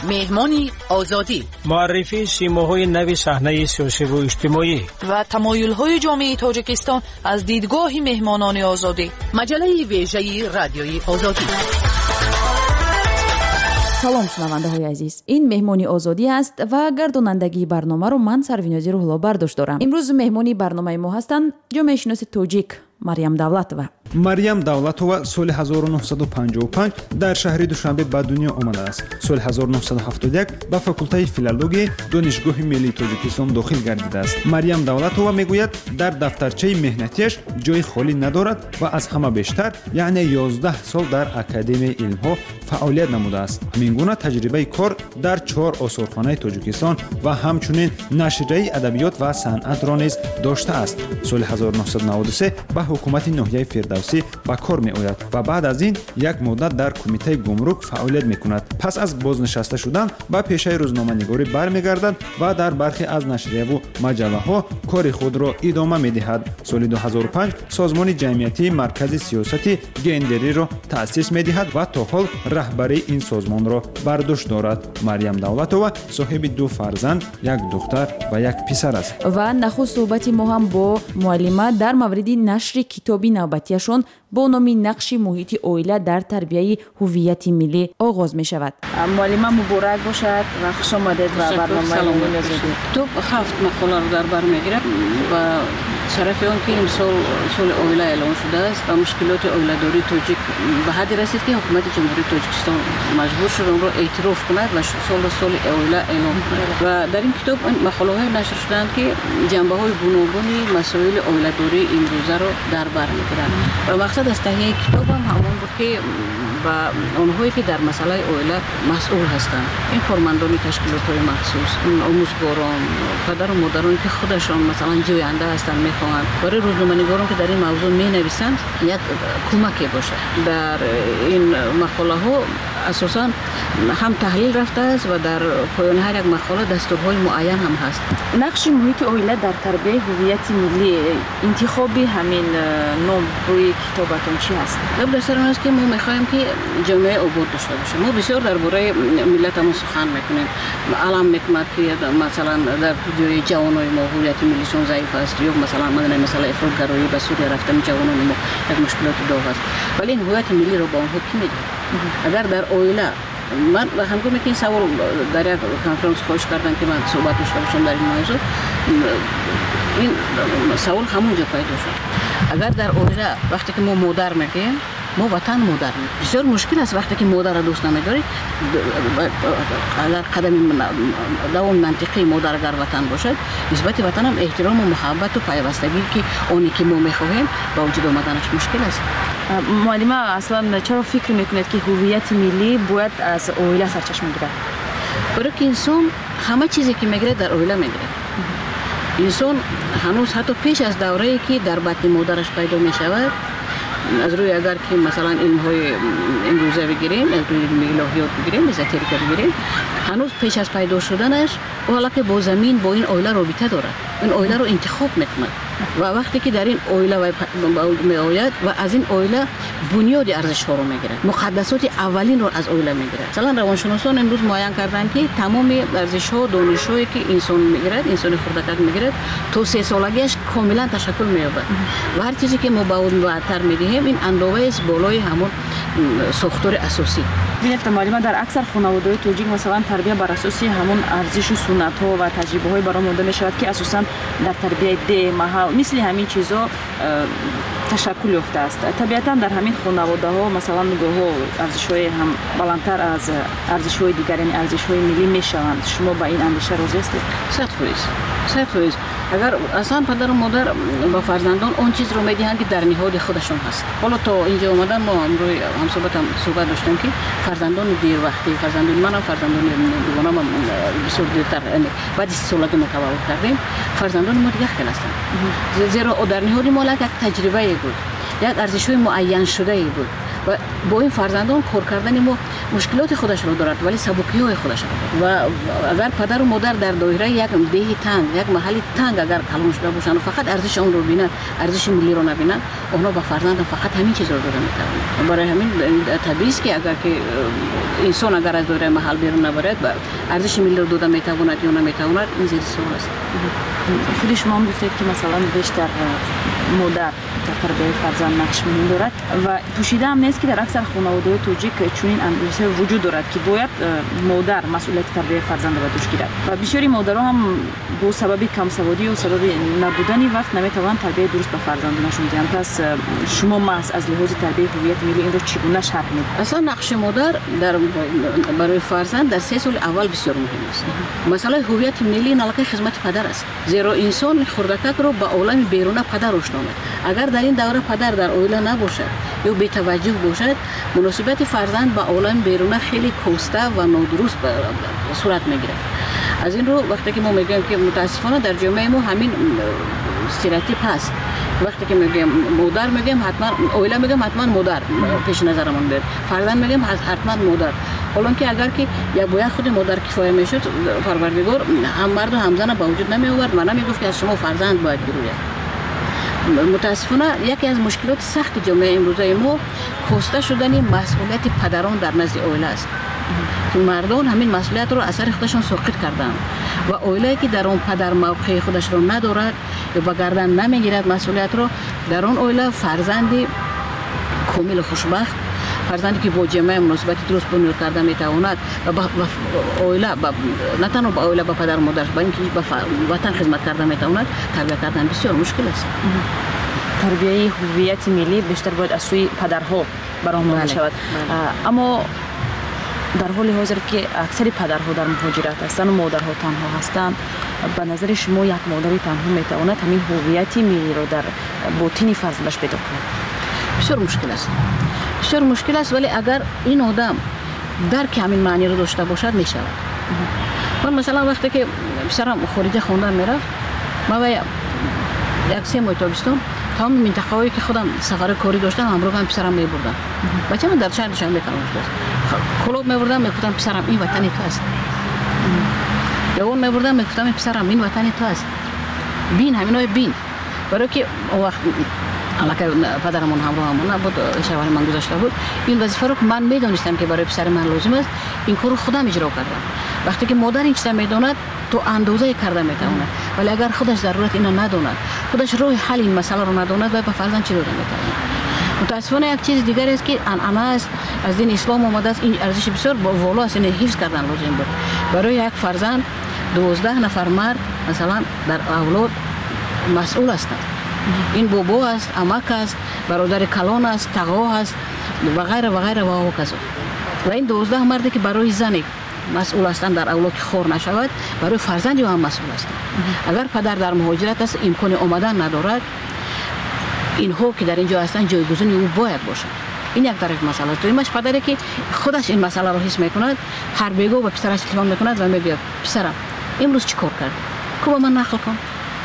مهمانی آزادی، معرفی سیماهای نو صحنه سیاسی و اجتماعی و تمایل‌های جامعه تاجیکستان از دیدگاه مهمانان آزادی. مجله ویژه رادیوی آزادی. салом шунавандаҳои азиз, ин меҳмони озодӣ аст ва гардонандагии барномаро ман Сарвинози Рӯҳулло бардошт дорам. имрӯз меҳмони барномаи мо ҳастанд ҷомеашиноси тоҷик Марьям Давлатова. Марьям Давлатова соли 1955 дар шаҳри Душанбе ба дунё омадааст. Соли 1971 ба факултаи филология донишгоҳи миллии Тоҷикистон дохил гардидааст. Марьям Давлатова мегӯяд, дар дафтарчаи меҳнатиаш ҷои холӣ надорад ва аз ҳама бештар, яъне 11 сол дар Академияи илмҳо фаъолият намудааст. Ҳамин гуна таҷрибаи кор дар 4 осорхонаи Тоҷикистон ва ҳамчунин нашрияи адабиёт ва санъатро низ доштааст. Соли 1993 ба ҳукумати ноҳияи Фирдавсӣ ба кор меояд ва баъд аз ин як муддат дар кумитаи гумрук фаъолият мекунад. Пас аз бознишаста шудан ба пешаи рӯзноманигорӣ бармегардад ва дар бархе аз нашрияву маҷаллаҳо кори худро идома медиҳад. Соли 2005 созмони ҷамъиятии маркази сиёсати гендериро таъсис медиҳад ва то ҳол раҳбарии ин созмонро бар дӯш дорад. Марьям Давлатова соҳиби 2 фарзанд, 1 духтар ва 1 писар аст. ва нахуст суҳбати мо ҳам бо муаллима дар мавриди нашри китоби навбатиашон бо номи нақши муҳити оила дар тарбияи ҳуввияти миллӣ оғоз мешавад. муаллима муборак бошад ва хуш омадед ба барномаи Меҳмони Озодӣ. Китоб 7 мақоларо дар бар мегирад ва шарафи он ки имсол соли оила эълон шудааст ва мушкилоти оиладории тоҷик ба ҳадде расид ки ҳукумати ҷумҳурии Тоҷикистон маҷбур шуд онро эътироф кунад ва солро соли оила эълон кунад. ва дар ин китоб мақолаҳое нашр шуданд ки ҷанбаҳои гуногуни масоили оиладории имрӯзаро дар бар мегиранд. ва мақсад аз таҳияи китобам ҳамон буд ки ба онҳое ки дар масъалаи оила масъул ҳастанд, ин кормандони ташкилотҳои махсус, омӯзгорон, падару модароне ки худашон масалан ҷоянда ҳастанд, мехоҳанд барои рӯзноманигорон ки дар ин мавзӯъ менависанд як кӯмаке бошад. дар ин мақолаҳо асосан ҳам таҳлил рафтааст ва дар поёни ҳар як мақола дастурҳои муайян ҳам ҳаст. нақши муҳити оила дар тарбияи ҳуввияти миллӣ, интихоби ҳамин ном рӯи китобатон чи ҳаст? гап дар сар он аст ки мо мехоҳем ки ҷомеаи обод дошта бошем. мо бисёр дар бораи миллатамон сухан мекунем. алам мекунад ки масалан дар ҷои ҷавонони мо ҳуввияти миллишон заиф аст, ё масалан мадонам масъалаи ифротгароӣ ба Сурия рафтани ҷавонони мо як мушкилоти дог аст. вале ин ҳуввияти миллиро ба онҳо ки медиҳад? агар дар оила ман ҳангоме ки ин савол дар як конференс хоҳиш кардам ки ман суҳбат дошта бошам дар ин мавзӯъ, ин савол ҳамон ҷо пайдо шуд. агар дар оила вақте ки мо модар мегӯем, мо ватан модар мегӯем, бисёр мушкил аст вақте ки модарро дӯст намедорӣ, агар қадами давоми мантиқии модар агар ватан бошад, нисбати ватанам эҳтирому муҳаббату пайвастагӣ ки оне ки мо мехоҳем ба вуҷуд омаданаш мушкил аст. муаллима аслан чаро фикр мекунед ки ҳуввияти миллӣ бояд аз оила сарчашма гирад? барои ки инсон ҳама чизе ки мегирад дар оила мегирад. инсон ҳанӯз ҳатто пеш аз даврае ки дар батни модараш пайдо мешавад, аз рӯи агар ки масалан илмҳои имрӯза бигирем, аз рӯи илми илоҳиёт бигирем, эзотерика бигирем, ҳанӯз пеш аз пайдо шуданаш ӯ ҳаллаке бо замин, бо ин оила робита дорад, ин оиларо интихоб мекунад ва вақте ки дар ин оила меояд ва аз ин оила бунёди арзишҳоро мегирад, муқаддасоти аввалинро аз оила мегирад. масалан равоншуносон имрӯз муайян карданд ки тамоми арзишҳо, донишҳое ки инсон мегирад, инсони хурдакак мегирад, то 3 солагиаш комилан ташаккул меёбад ва ҳар чизе ки мо ба он баъдтар медиҳем, ин андоваест болои ҳамон сохтори асосӣ. бинед муаллима, дар аксар хонаводаҳои тоҷик масалан тарбия бар асоси ҳамон арзишу суннатҳо ва таҷрибаҳое баромонда мешавад ки асосан дар тарбияи деҳ, маҳал, мисли ҳамин чизҳо ташаккул ёфтааст. табиатан дар ҳамин хонаводаҳо масалан гоҳо арзишҳои ҳам баландтар аз арзишҳои дигар, яъне арзишҳои миллӣ мешаванд. шумо ба ин андеша розӣ ҳастед? 100%. агар аслан падару модар ба фарзандон он чизро медиҳанд ки дар ниҳоди худашон ҳаст. ҳоло то инҷо омадан мо амрӯи ҳамсоҳбатам суҳбат доштем ки фарзандони дервақти, фарзандони манам, фарзандони дугонамам бисёр дертар, баъди 30 солагӣ мо таваллуд кардем, фарзандони мо дигар хел ҳастанд. зеро дар ниҳоди мо як таҷрибае буд, як арзишҳои муайяншудае буд و با این فرزندان کار کردن ما مشکلات خودش را دارد ولی سبکی‌های خودش را دارد و اگر پدر و مادر در دایره یک دیه تنگ یک محل تنگ اگر کلان شده باشند و فقط ارزش اون رو ببینن ارزش ملی رو نبینن اونا با فرزند فقط همین چیز رو دارن می‌کنن برای همین طبیعی است که اگر که انسان اگر از دایره محل بیرون نبرد ارزش ملی رو داده میتواند یا نمیتواند این زیر سوال است. خود شما هم گفتید که مثلا بیشتر مادر در تربیت فرزند نقش مهم دارد و پوشیده هم نیست که در اکثر خانواده‌های توجیک چنین اندیشه وجود دارد که باید مادر مسئولیت تربیت فرزند را دوش گیرد و بسیاری مادرها هم با سبب کم سوادی و سبب نبودن وقت نمیتوانند تربیت درست به فرزندانشون دهند. پس شما محض از لحاظ تربیت هویت ملی این رو چگونه شرح میدید؟ اصلا نقش مادر برای فرزند در 3 سال اول بسیار مهم است. مسئله هویت ملی نالکه خدمت پدر است. زیرا انسان خردکک رو با عالم بیرون پدر آشنا می‌کند. اگر در این دوره پدر در عائله نباشد یا بی‌توجه باشد مناسبت فرزند با عالم بیرون خیلی کاسته و نادرست صورت میگیرد. از این رو وقتی که ما میگیم که متاسفانه در جامعه ما همین استreotip هست. وقتی که میگیم مادر میگیم حتما عائله میگیم حتما مادر پیش نظرمون بیاد. فرزند میگیم حتما مادر. حالا که اگر که یک باید خود مادر کفایه میشد پروردگار هم مرد و هم زن با وجود نمی آورد و نمیگفت که از شما فرزند باید بروید. متاسفانه یکی از مشکلات سخت جامعه امروزه ما کاسته شدن مسئولیت پدران در نزد عائله است. که مردان همین مسئولیت رو اثر خودشون ساقط کردن و عائله که در اون پدر موقع خودش رو ندارد یا با گردن نمیگیرد مسئولیت رو در اون عائله فرزندی کامل خوشبخت فرزندی که با جامعه مناسبت درست بنیاد کرده میتواند و با عائله نه تنها با عائله با پدر و مادرش بلکه با وطن خدمت کرده میتواند تربیت کردن بسیار مشکل است. تربیت هویت ملی بیشتر باید از سوی پدرها برآورده شود. اما در حال حاضر که اکثر پدرها در مهاجرت هستند و مادرها تنها هستند به نظر شما یک مادری تنها میتواند همین هویت ملی رو در باطن فرزندش پیدا کند؟ بسیار مشکل است. بسیار مشکل است ولی اگر این آدم درک همین معنی رو داشته باشد میشود. من مثلا وقتی که پسرم خارج خواندن میرفت ما و یک 3 ماه تابستون تمام منطقه‌هایی که خودم سفر کاری داشتم همراه هم پسرم میبردم. بچه‌م در شهر داشتم میکنم کلوب میبردم میگفتم پسرم این وطن تو است. یا اون میبردم میگفتم پسرم این وطن تو است. بین همینای بین برای که اون وقت البته پدرمون همراهمون نبود شهر من گذاشته بود این وظیفه رو که من میدونستم که برای پسر من لازم است این کارو خودم اجرا کردم. وقتی که مادر این چیزا میدوند تو اندازه کرده میتواند ولی اگر خودش ضرورت اینو نداند خودش راه حل این مسئله رو نداند و به فرزند چی داده میتواند. متاسفانه یک چیز دیگر است که انعامه است از دین اسلام اومده است این ارزش بسیار بالا است این حفظ کردن لازم بود. برای یک فرزند 12 نفر مرد مثلا در اولاد مسئول هستند. این بابا است، عمک است، برادر کلان است، تقا است و غیره و غیره و کذا. و این 12 مردی که برای زنی مسئول هستند در اولاد که خور نشود برای فرزندی هم مسئول هستند. اگر پدر در مهاجرت است امکان آمدن ندارد اینها که در اینجا هستند جایگزین او باید باشند. این یک طرف مسئله است. دومیش پدری که خودش این مسئله رو حس میکند هر بیگاه به پسرش تلفن میکند و میگه پسرم امروز چیکار کردی؟ کو من نقل کن.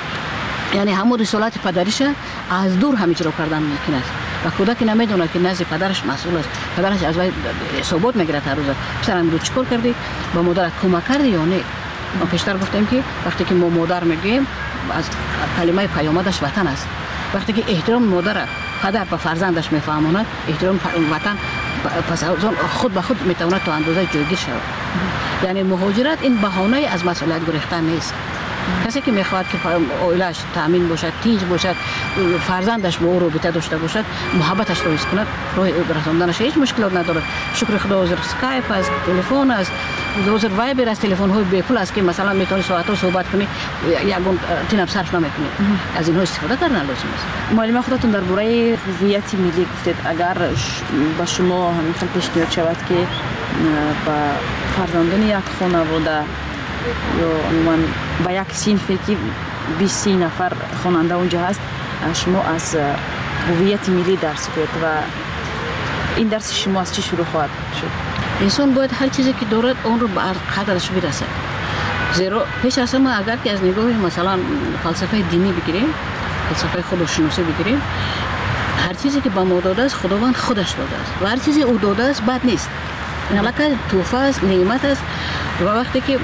یعنی همون رسالت پدریش از دور هم اجرا کردن ممکن است و کودک نمیدونه که نزد پدرش مسئول است. پدرش از وی ثبات میگیره هر روز پسرم امروز چیکار کردی؟ با مادرت کمک کردی یا نه؟ ما پیشتر گفتیم که وقتی که ما مادر میگیم از کلمه پیامدش وطن است. وقتی که احترام مادر پدر به فرزندش میفهماند احترام وطن پس خود به خود میتواند تا اندازه جایگیر شود. یعنی مهاجرت این بهانه از مسئولیت گریختن نیست. کسی که میخواد که عائله‌اش تامین باشد تیج باشد فرزندش با او رابطه داشته باشد محبتش رو حس کند راه رساندنش هیچ مشکلات نداره. شکر خدا حاضر اسکایپ است تلفن است حاضر وایبر است تلفن های بی پول است که مثلا میتونی ساعت‌ها صحبت کنی یگون تینم صرف نمیکنی. از اینها استفاده کردن لازم است. معلم خودتون درباره هویت ملی گفتید اگر با شما همین پیشنهاد شود که با فرزندان یک خانواده یا عموما با یک صنفی که 20 نفر خواننده اونجا هست شما از هویت ملی درس کنید و این درس شما از چی شروع خواهد شد؟ انسان باید هر چیزی که دارد اون رو به قدرش برسد. زیرا پیش از همه اگر که از نگاه مثلا فلسفه دینی بگیریم فلسفه خودشناسی بگیریم هر چیزی که به ما داده است خداوند خودش داده است و هر چیزی او داده است بد نیست. البته توفه است، نعمت است. و وقتی که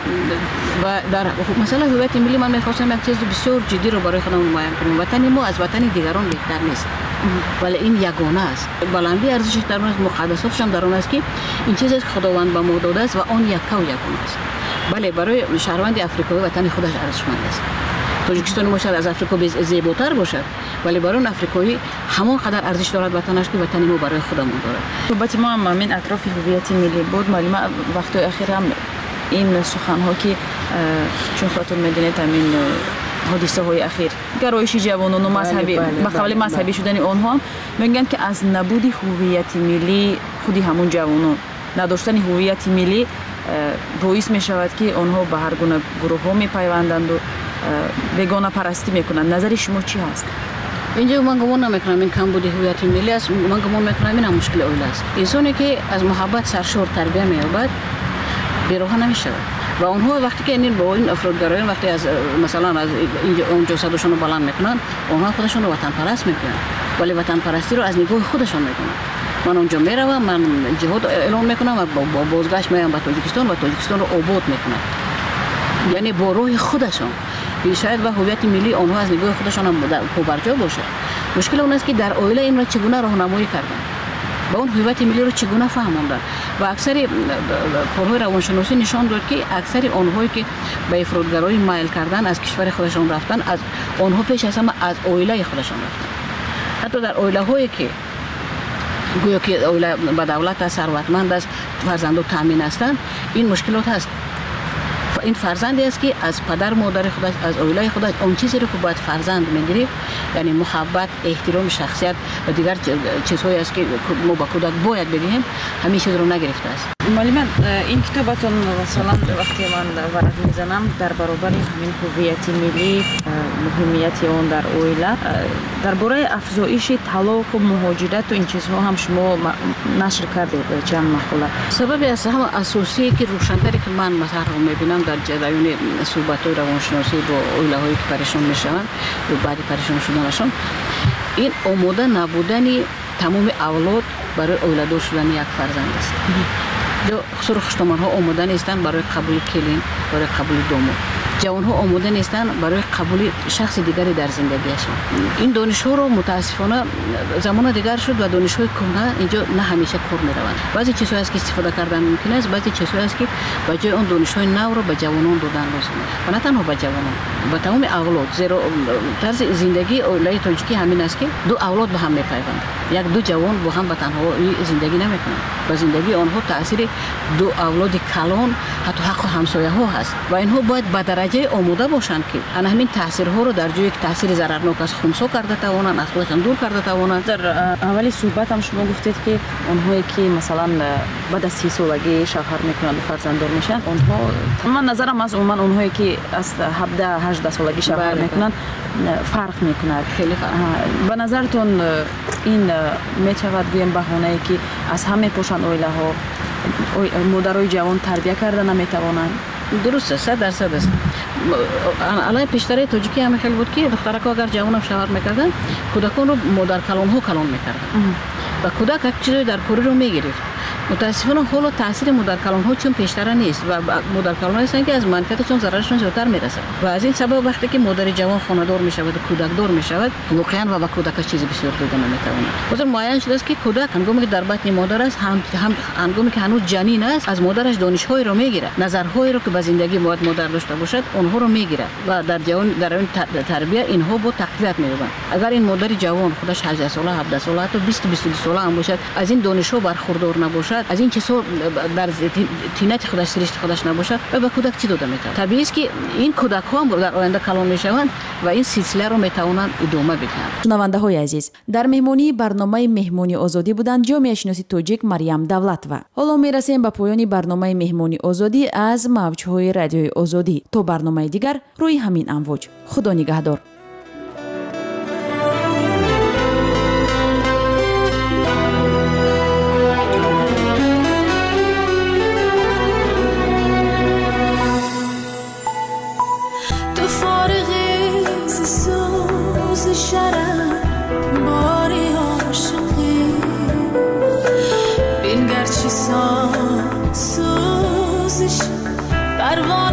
در مثلا هویت ملی من می‌خواستم یک چیز بسیار جدی رو برای خودم معین کنم. وطن ما از وطن دیگران بهتر نیست، ولی این یگانه است. بلندی ارزشش در اون است، مقدساتش هم در اون است که این چیزی که خداوند به ما داده است و آن یکا و یگانه است. بله، برای شهروند افریقایی وطن خودش ارزشمند است. تاجیکستان ما شاید از افریقا زیباتر باشد، ولی برای اون افریقایی همان قدر ارزش دارد وطنش که وطن ما برای خودمون دارد. صحبت ما هم من اطراف هویت ملی بود. معلومه وقت اخیر هم این سخن ها که چون خودتون میدونید همین حادثه های اخیر گرایش جوانان و مذهبی به قبل مذهبی شدن آنها هم میگن که از نبود هویت ملی خودی همون جوانان نداشتن هویت ملی باعث می شود که آنها به هر گونه گروه ها می پیوندند و بیگانه پرستی میکنند. نظر شما چی هست؟ اینجا من گمان نمیکنم این کمبود هویت ملی است. من گمان میکنم این هم مشکل اول است. انسانی که از محبت سرشار تربیت می‌یابد بی‌راه نمی‌شود و اونها وقتی که این با این افرادگرایان وقتی از مثلا از اینجا اون جسدشون رو بلند میکنن، اونها خودشون رو وطن پرست میکنن، ولی وطن پرستی رو از نگاه خودشون میکنن. من اونجا میروم، من جهاد اعلام میکنم و با بازگشت میام به تاجیکستان و تاجیکستان رو آباد میکنم، یعنی با روح خودشون. شاید به هویت ملی آنها از نگاه خودشان هم پابرجا باشه. مشکل اون است که در عائله این را چگونه راهنمایی کردن، با اون هویت ملی رو چگونه فهموندن و اکثر کارهای روانشناسی نشان داد که اکثر آنهایی که به افراطگرایی مایل کردن از کشور خودشان رفتن، از آنها پیش از همه از عائله خودشان رفتن. حتی در عائله هایی که گویا که عائله با دولت ثروتمند است، فرزندان تامین هستند، این مشکلات هست. این فرزندی است که از پدر مادر خودش، از عائله خودش اون چیزی رو که باید فرزند میگیره، یعنی محبت، احترام شخصیت و دیگر چیزهایی است که ما با کودک باید بدهیم، همین چیز رو نگرفته است. معلم این کتابتون مثلا وقتی من ورق میزنم در برابر همین هویت ملی، مهمیت اون در عائله، درباره افزایش طلاق و مهاجرت و این چیزها هم شما نشر کردید چند مقاله. سبب هم اساسی که روشن‌تری که من مثلا میبینم در جریان صحبت‌های روانشناسی با عائله‌هایی که پریشان میشوند و بعد پریشان شدنشون، این آماده نبودن تمام اولاد برای عائله شدن یک فرزند است. دو خصوصا آماده نیستند برای قبول کلین، برای قبول داماد. جوانها آماده نیستند برای قبول شخص دیگری در زندگیشان. این دانش‌ها رو متاسفانه زمان دیگر شد و دانش‌های کهنه اینجا نه همیشه کار می‌روند. بعضی چیزها است که استفاده کردن ممکن است، بعضی چیزها است که به جای اون دانش‌های نو رو به جوانان دادن لازمه. و نه تنها به جوانان، به تمام اولاد. زیرا طرز زندگی عائله تاجیکی همین است که دو اولاد به هم می‌پیوندند. یک دو جوان با هم به تنهایی زندگی نمی‌کنند. به زندگی آنها تأثیر دو اولاد کلان، حتی حق همسایه‌ها هست و اینها باید به درجه آماده باشند که آن همین تاثیرها رو در جای تاثیر ضررناک از خونسا کرده توانند، از خودشان دور کرده توانند. در اولی صحبت هم شما گفتید که اونهایی که مثلا بعد از 30 سالگی شوهر میکنند و فرزنددار میشن، اونها من نظرم از عموما اونهایی که از 17 18 سالگی شوهر میکنند فرق میکنه. خیلی فرق. به نظرتون این میشود گویم بهانه‌ای که از همه پوشان عائله ها مادرای جوان تربیت کرده نمیتوانند؟ درست است، 100% است. الان پیشتر تاجیکی هم خیلی بود که دخترها اگر جوان هم شوهر میکردن، کودکان رو مادر کلان ها کلان میکردن و کودک یک چیزی در کوری رو میگرفت. متاسفانه حالا تاثیر مادر کلان ها چون پیشتر نیست و مادر کلان هستن که از منفعتشون ضررشون زیادتر میرسه و از این سبب وقتی که مادر جوان خانه‌دار میشود و کودک دار میشود، واقعا و با کودک چیزی بسیار داده نمیتونه. مثلا معین شده است که کودک هنگامی که در بطن مادر است، هنگامی که هنوز جنین است، از مادرش دانش‌هایی رو میگیره، نظرهایی رو که به زندگی باید مادر داشته باشد اونها رو میگیره و در اون تربیت اینها با تقویت می‌یابند. اگر این مادر جوان خودش 18 ساله، 17 ساله، حتی 20 ساله هم باشد، از این دانش‌ها برخوردار نباشد، از این چیزها در تینت خودش سرشت خودش نباشد و به کودک چی داده میتونه؟ طبیعی است که این کودک ها هم در آینده کلان میشوند و این سلسله رو میتوانند ادامه بدهند. شنونده های عزیز، در مهمانی برنامه مهمانی آزادی بودند جامعه شناسی تاجیک مریم دولتова. حالا میرسیم به پایان برنامه مهمانی آزادی از موج‌های رادیوی آزادی. تا برنامه دیگر روی همین امواج. خدا نگهدار. شرم باری سوزش پروانه